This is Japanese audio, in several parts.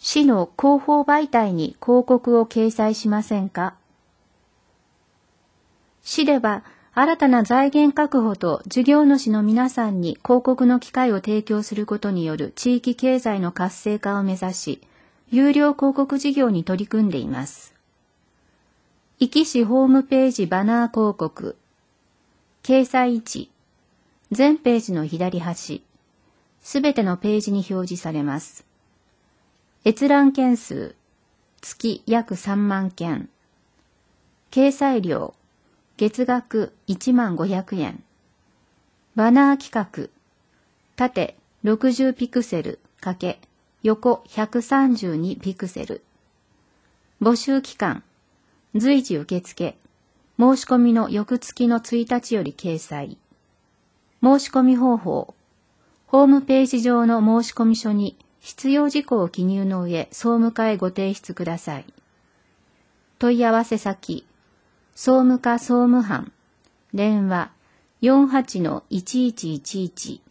市の広報媒体に広告を掲載しませんか？市では新たな財源確保と事業主の皆さんに広告の機会を提供することによる地域経済の活性化を目指し、有料広告事業に取り組んでいます。壱岐市ホームページバナー広告。掲載位置。全ページの左端。すべてのページに表示されます。閲覧件数。月約3万件。掲載料。月額15,000円。バナー規格。縦60ピクセル×横132ピクセル。募集期間。随時受付。申し込みの翌月の1日より掲載。申し込み方法。ホームページ上の申込書に必要事項を記入の上、総務課へご提出ください。問い合わせ先。総務課総務班。電話 48-1111。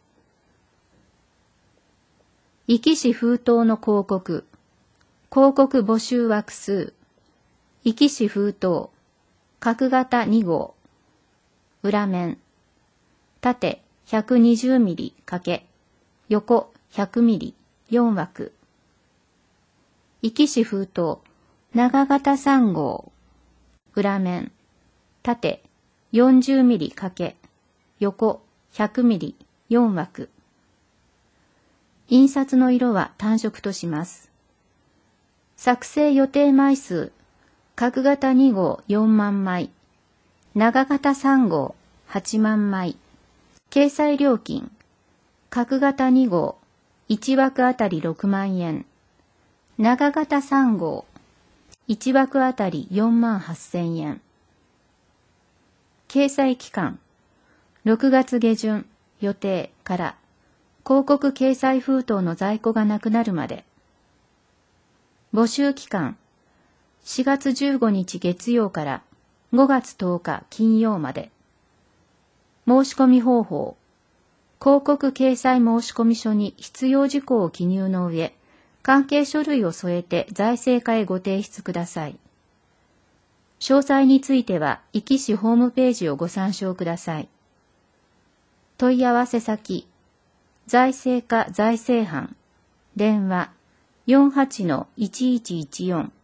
壱岐市封筒の広告。広告募集枠数。壱岐市封筒。角型2号。裏面。縦120ミリ×横100ミリ4枠。壱岐市封筒。長型3号。裏面。縦40ミリ×横100ミリ4枠。印刷の色は単色とします。作成予定枚数。角型2号4万枚。長型3号8万枚。掲載料金。角型2号1枠あたり6万円。長型3号1枠あたり4万8,000円。掲載期間。6月下旬予定から広告掲載封筒の在庫がなくなるまで。募集期間。4月15日月曜から5月10日金曜まで。申し込み方法。広告掲載申込書に必要事項を記入の上、関係書類を添えて財政課へご提出ください。詳細については、壱岐市ホームページをご参照ください。問い合わせ先。財政課財政班。電話 48-1114